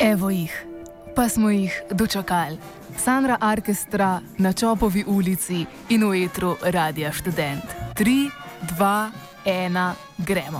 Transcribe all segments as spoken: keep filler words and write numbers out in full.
Evo jih, pa smo jih dočakali. Sandra Orkestra na Čopovi ulici in v etru Radia Študent. Tri, dva, ena, gremo.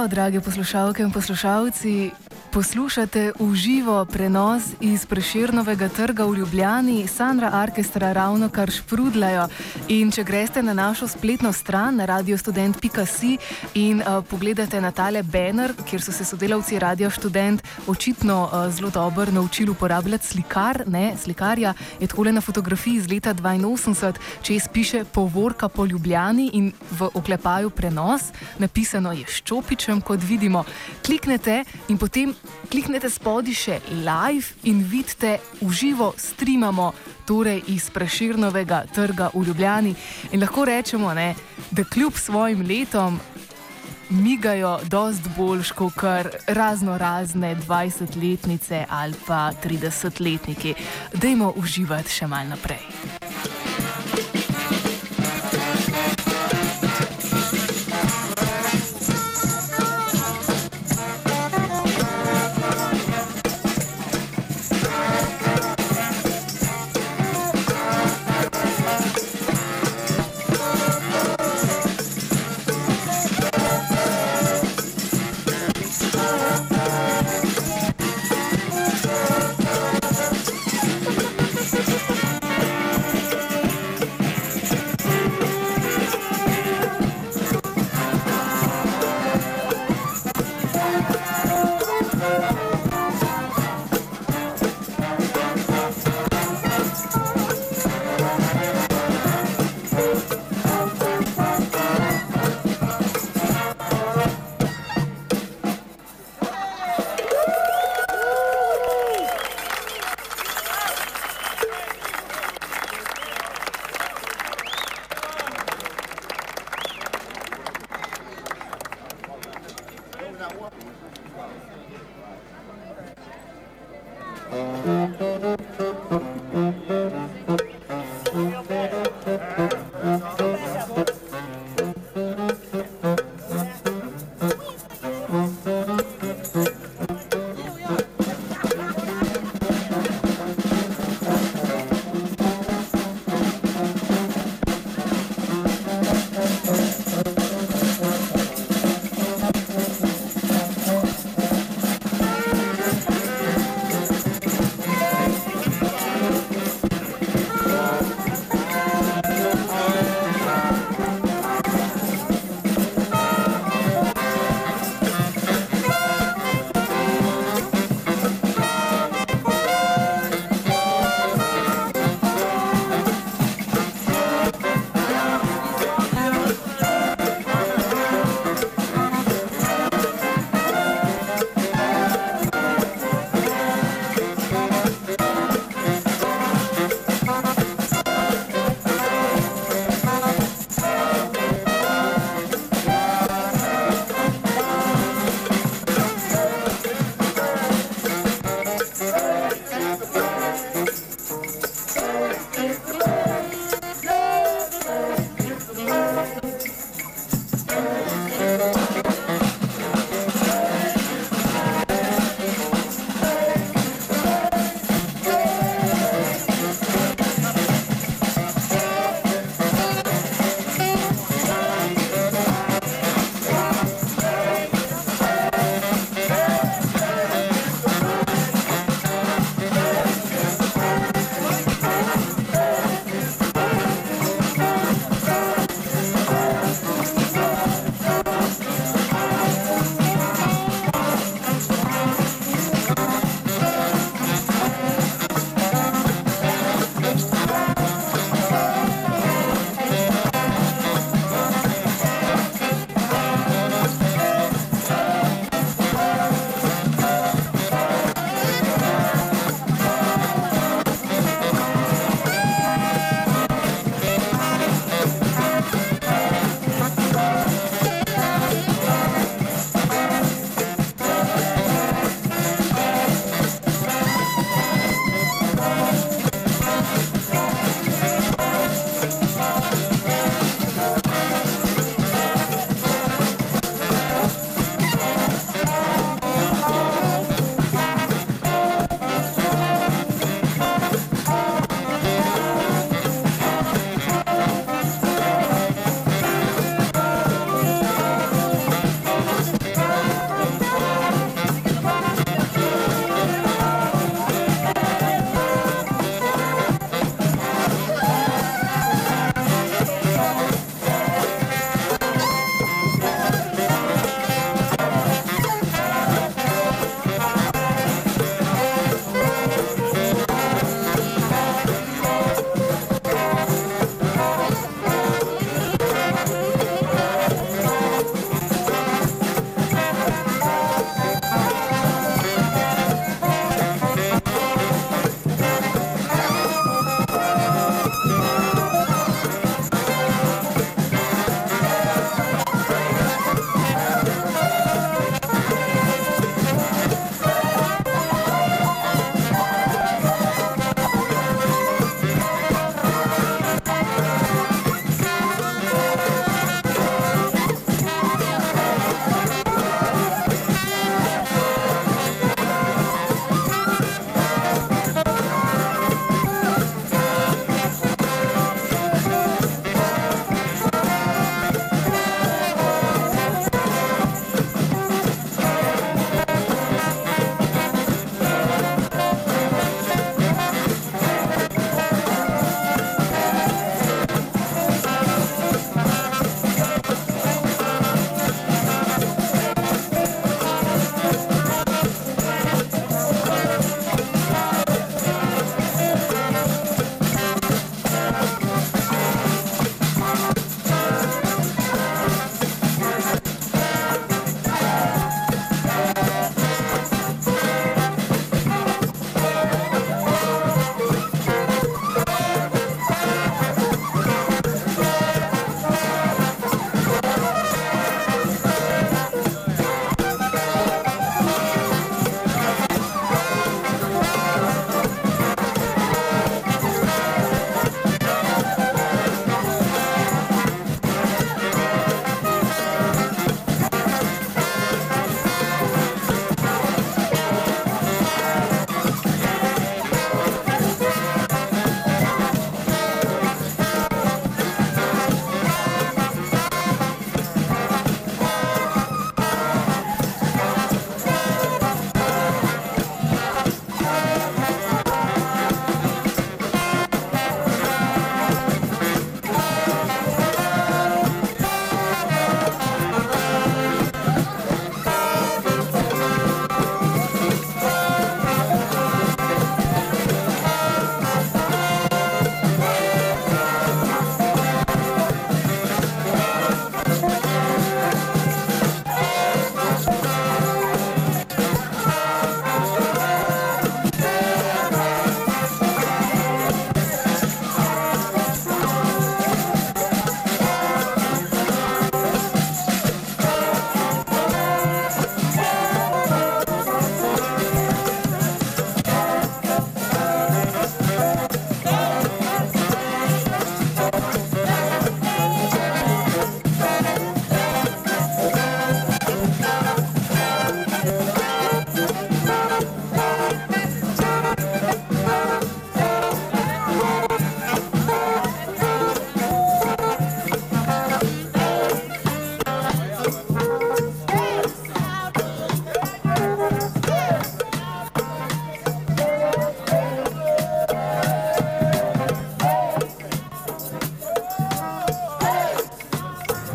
Zdravo, drage poslušalke in poslušalci. Poslušate v živo prenos iz Prešernovega trga v Ljubljani. Sandra Archestra ravno kar šprudlajo. In če greste na našo spletno stran na radiostudent pika si in uh, pogledate na tale banner, kjer so se sodelavci Radio Študent očitno uh, zelo dobro naučili uporabljati slikar, ne, slikarja, je takole na fotografiji iz leta dvainosemdeset, čez piše Povorka po Ljubljani in v oklepaju prenos, napisano je s čopičem, kot vidimo. Kliknete in potem kliknete spodaj še live in vidite, v živo streamamo, torej iz Prešernovega trga v Ljubljani. In lahko rečemo, ne, da kljub svojim letom migajo dost boljš kot kar razno razne dvajsetletnice ali pa tridesetletniki. Dajmo uživati še malo naprej.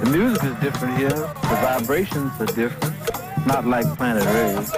music is different here. The vibrations are different. Not like planet Earth.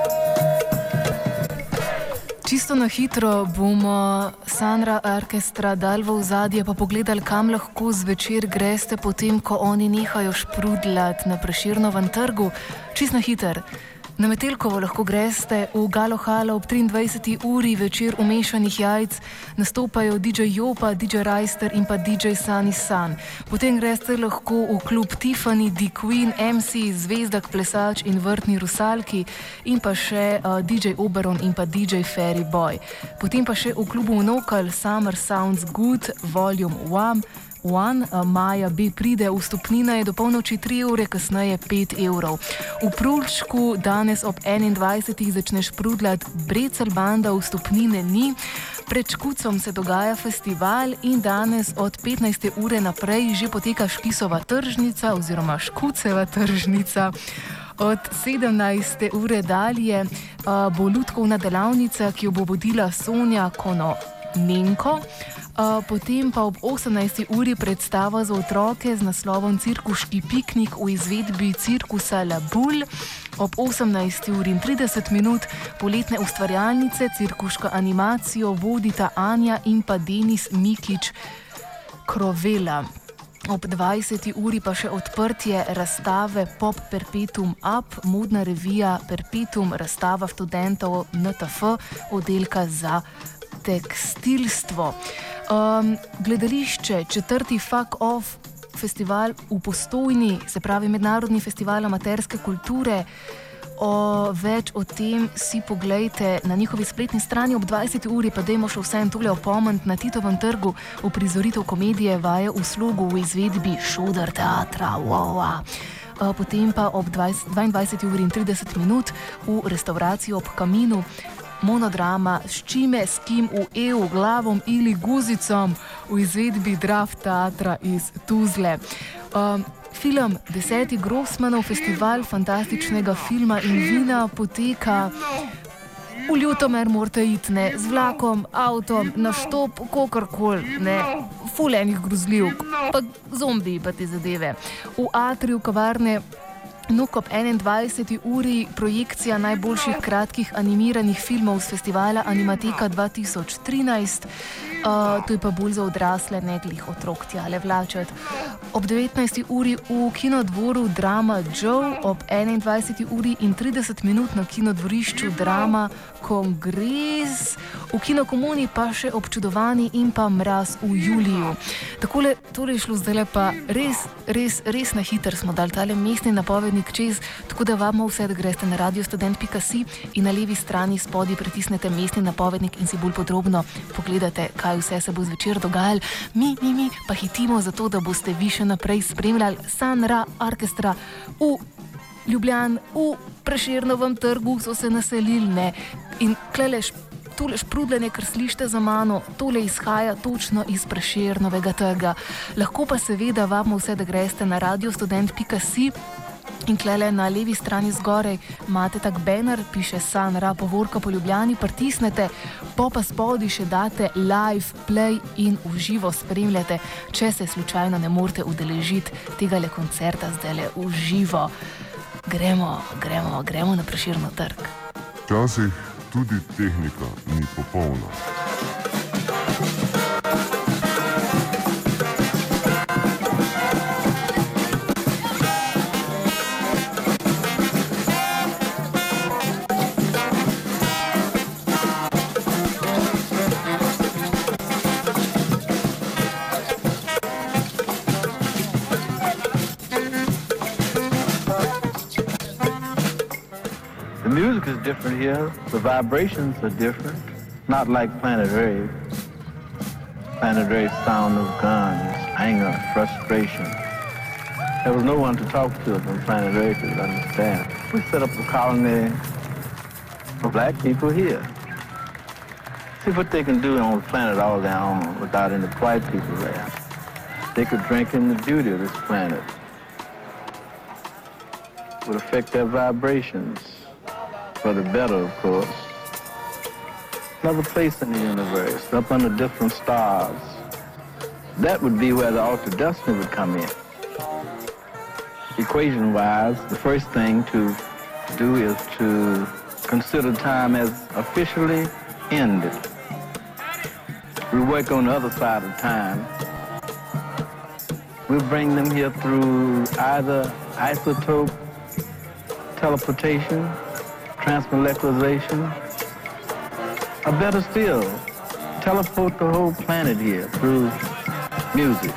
Čisto na hitro bomo Sanra Orkestra dali v ozadje, pa pogledali, kam lahko zvečer greste, potem ko oni nehajo šprudlati na Prešernovem trgu. Čisto na hitro. Na Metelkovo lahko greste v Galohala ob triindvajseti uri večer v Mešanih jajc, nastopajo D J Jopa, D J Reister in pa D J Sunny Sun. Potem greste lahko v klub Tiffany, The Queen, M C, Zvezdak, Plesač in Vrtni rusalki in pa še uh, D J Oberon in pa D J Fairy Boy. Potem pa še v klubu Monokal Summer Sounds Good, Volume one. One, Maja B pride, vstopnina je do polnoči tri evre, kasneje pet evrov. V Prulčku danes ob enaindvajsetih začneš prudljati Brecelj banda, vstopnine ni. Pred Škucom se dogaja festival in danes od petnajste ure naprej že poteka Škisova tržnica oziroma Škuceva tržnica. Od sedemnajste ure dalje uh, bo lutkovna delavnica, ki jo bo vodila Sonja Kononenko. Uh, potem pa ob osemnajsti uri predstava za otroke z naslovom Cirkuški piknik v izvedbi cirkusa Labul. Ob osemnajsti uri in trideset minut poletne ustvarjalnice cirkuško animacijo vodita Anja in pa Denis Mikič Krovela. Ob dvajseti uri pa še odprtje razstave Pop Perpetuum Up, modna revija Perpetuum, razstava študentov N T F, oddelka za tekstilstvo. Um, gledališče, četrti Fuck Off festival v Postojni, se pravi Mednarodni festival amaterske kulture. O, več o tem si poglejte na njihovi spletni strani. Ob dvajseti uri pa dajmo še vsem tule opomniti na Titovem trgu v prizoritev komedije Vaje v slogu v izvedbi Šuder teatra. Wow. Potem pa ob dvaindvajseti uri in trideset minut v restavraciji ob Kaminu monodrama S čime, s kim, v EU, glavom ili guzicom v izvedbi Draft teatra iz Tuzle. Um, film Deseti Grossmanov, festival fantastičnega filma in vina poteka v Ljutomer, morate iti, ne, z vlakom, avtom, na štop, kakorkoli, ne, ful enih grozljivk, pa zombi pa te zadeve. V atriju kavarne Nuk ob enaindvajseti uri projekcija najboljših kratkih animiranih filmov z festivala Animateka dva tisoč trinajst. Uh, to je pa bolj za odrasle, ne glih otrok tjale vlačet. Ob devetnajsti uri v kinodvoru drama Joe, ob enaindvajseti uri in trideset minut na kinodvorišču drama Kongres, v kinokomuni pa še Občudovani in pa Mraz v juliju. Takole, tole je šlo zdaj pa res, res, res na hiter smo dali tale mestni napovednik čez, tako da vamo vse, da greste na radiostudent pika si in na levi strani spodaj pritisnete mestni napovednik in si bolj podrobno pogledate, kaj vse se bo zvečer dogajalo. Mi, mi, mi pa hitimo zato, da boste vi še naprej spremljali Sanra Orkestra v Ljubljani, v Prešernovem trgu so se naselili, ne, in kleleš tole šprudljenje, kar slište za mano, tole izhaja točno iz Prešernovega trga. Lahko pa seveda vamo vse, da greste na radiostudent pika si in klele na levi strani zgorej imate tak banner, piše Sanra povorka po Ljubljani, pritisnete, po pa spodaj še date live play in uživo spremljate, če se slučajno ne morete udeležiti tegale koncerta zdajle uživo. Gremo, gremo, gremo na Prešernov trg. Včasih tudi tehnika ni popolna. The music is different here. The vibrations are different. Not like planet Earth. Planet Earth's sound of guns, anger, frustration. There was no one to talk to on planet Earth to understand. We set up a colony for black people here. See what they can do on the planet all their own without any white people there. They could drink in the beauty of this planet. It would affect their vibrations. For the better, of course. Another place in the universe, up under different stars. That would be where the ultra destiny would come in. equation-wise, the first thing to do is to consider time as officially ended. We work on the other side of time. We bring them here through either isotope teleportation, transmolecularization, or better still, teleport the whole planet here through music.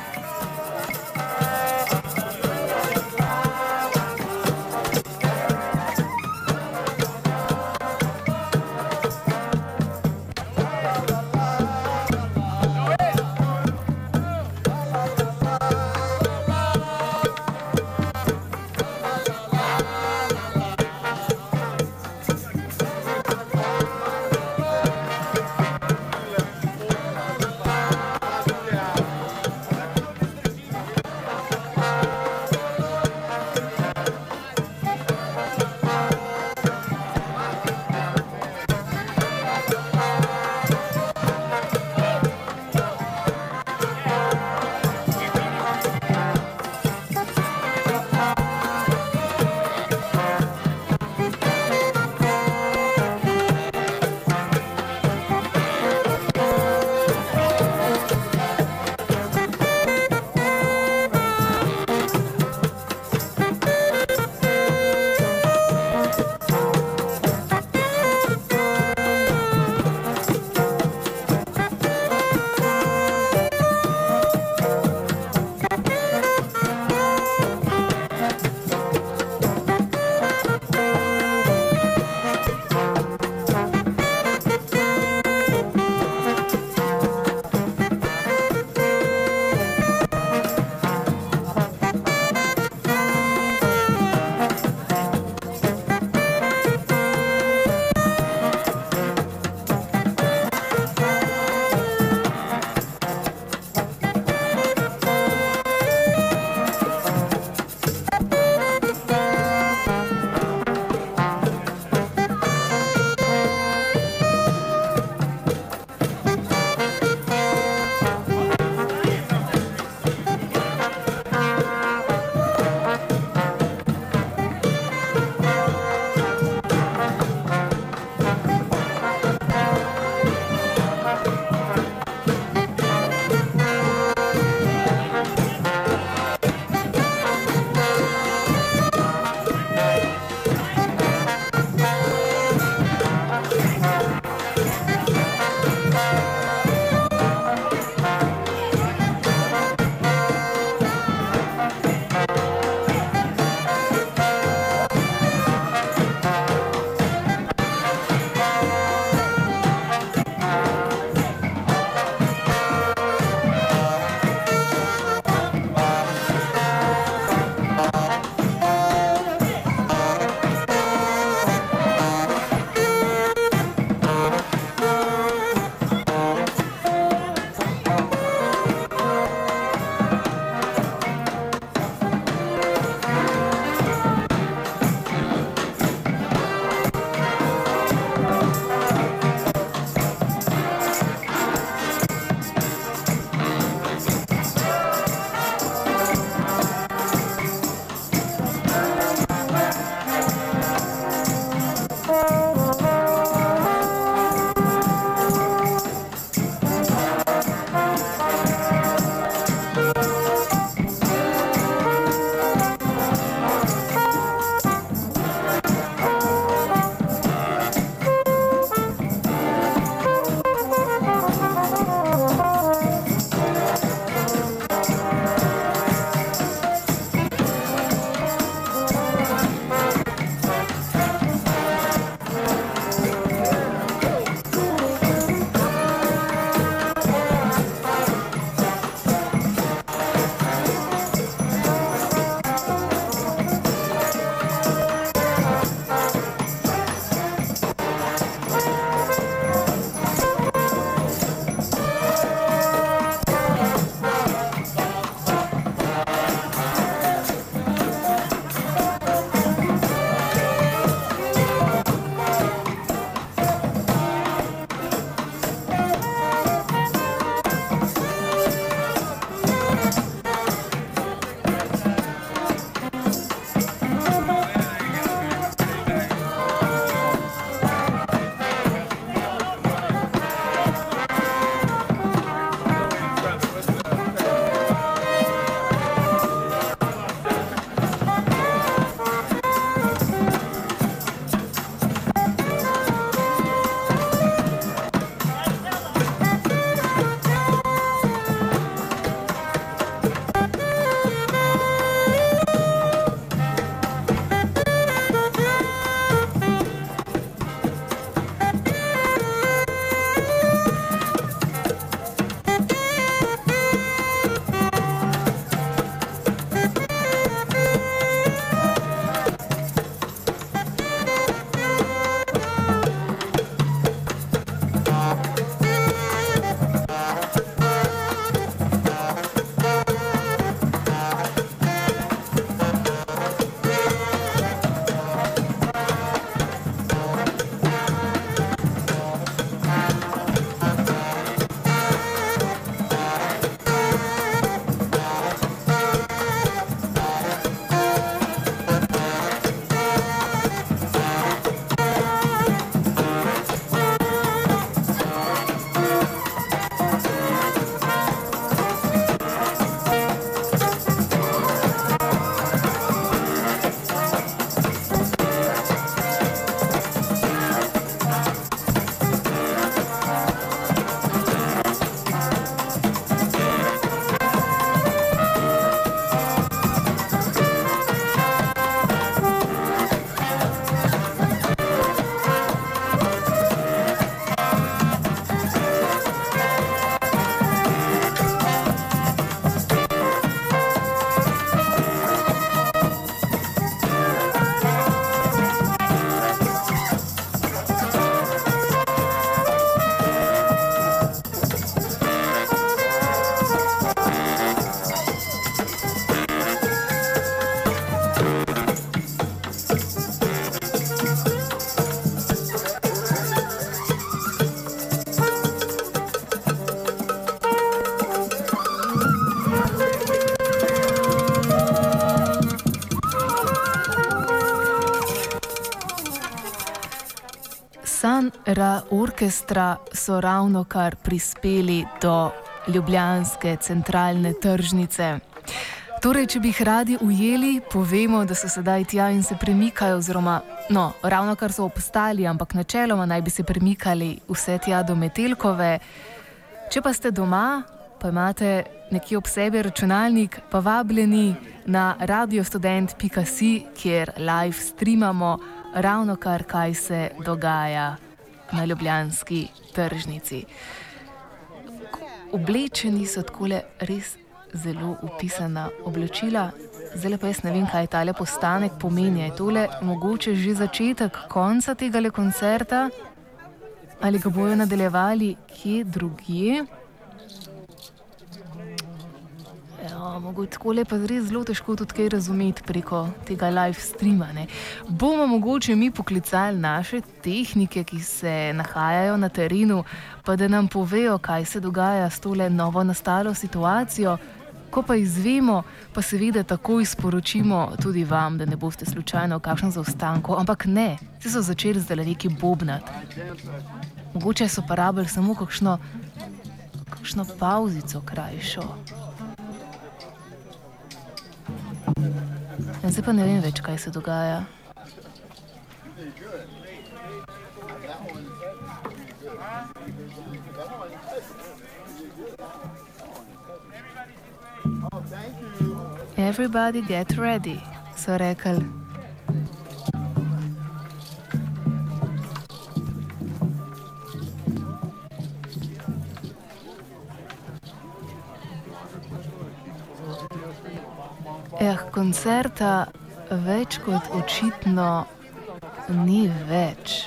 Ra orkestra so ravno kar prispeli do ljubljanske centralne tržnice. Torej, če bi jih radi ujeli, povemo, da so sedaj tja in se premikajo, oziroma, no, ravno kar so obstali, ampak načeloma naj bi se premikali vse tja do Metelkove. Če pa ste doma, pa imate nekje ob sebi računalnik, pa vabljeni na radiostudent pika si, kjer live streamamo ravno kar, kaj se dogaja na ljubljanski tržnici. Oblečeni so takole res zelo upisana oblačila. Zdaj pa jaz ne vem, kaj tale postanek pomeni. Je tole mogoče že začetek konca tegale koncerta? Ali ga bojo nadaljevali kje drugje? Ja, mogoče takole pa res zelo težko tudi kaj razumeti preko tega live streama, ne. Bomo mogoče mi poklicali naše tehnike, ki se nahajajo na terenu, pa da nam povejo, kaj se dogaja s tole novo nastalo situacijo. Ko pa izvemo, pa seveda takoj sporočimo tudi vam, da ne boste slučajno v kakšnem zaostanku. Ampak ne, se so začeli zdaj neki bobnati. Mogoče so pa rabili samo kakšno, kakšno pauzico krajšo. Ja, zdaj pa ne vem več, kaj se dogaja. Everybody get ready, so rekli. Eh, koncerta več kot očitno ni več.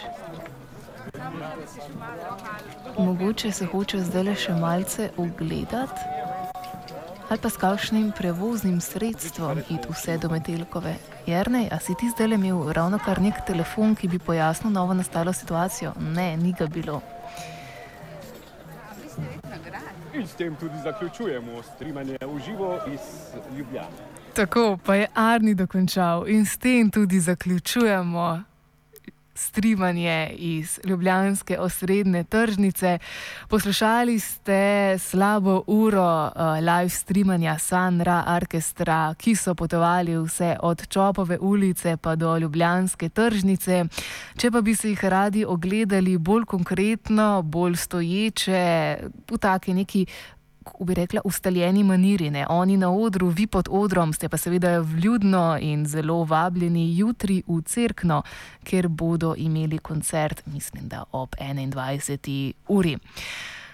Mogoče se hoče zdaj še malce ogledati ali pa s kakšnim prevoznim sredstvom iti vse do Metelkove. Jernej, a si ti zdaj imel ravno kar nek telefon, ki bi pojasnil novo nastalo situacijo? Ne, ni ga bilo. In s tem tudi zaključujemo streamanje v živo iz Ljubljane. Tako, pa je Arni dokončal in s tem tudi zaključujemo streamanje iz ljubljanske osrednje tržnice. Poslušali ste slabo uro uh, live streamanja Sanra Orkestra, ki so potovali vse od Čopove ulice pa do ljubljanske tržnice. Če pa bi se jih radi ogledali bolj konkretno, bolj stoječe, v taki neki, kako bi rekla, ustaljeni maniri, ne? Oni na odru, vi pod odrom, ste pa seveda vljudno in zelo vabljeni jutri v Cerkno, kjer bodo imeli koncert, mislim, da ob enaindvajseti uri.